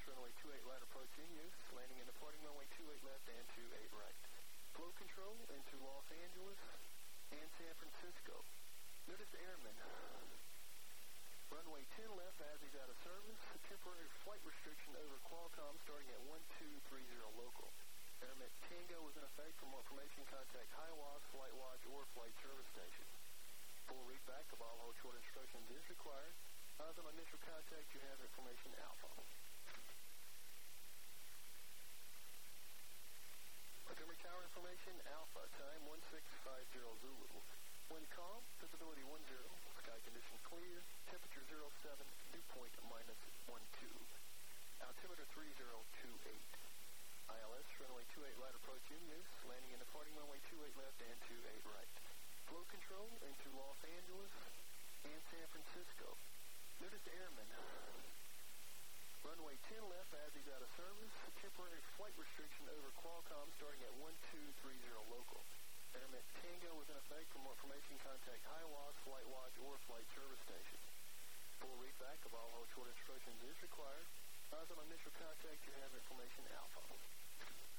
runway 28 light approach in use, landing and departing runway 28 left and 28 right. Flow control into Los Angeles and San Francisco. Notice airmen. Runway 10 left as he's out of service. A temporary flight restriction over Qualcomm starting at 1230 local. Airmet Tango is in effect. For more information, contact HiWAS, Flight Watch, or Flight Service Station. Full readback of all hold short instructions is required. As on initial contact, you have information Alpha. Montgomery Tower information Alpha, time 1650 Zulu. Wind calm, visibility 10, sky condition clear, temperature 07, dew point -12. Altimeter 3028. ILS runway 28 light approach in use, landing and departing runway 28 left and 28 right. Flow control into Los Angeles and San Francisco. Notice airmen. Runway 10 left as he's out of service. A temporary flight restriction over Qualcomm starting at 1230 local. Airmet Tango is in effect. For more information, contact HiWAS, Flight Watch, or Flight Service Station. Full readback of all hold short instructions is required. As on initial contact, you have information Alpha.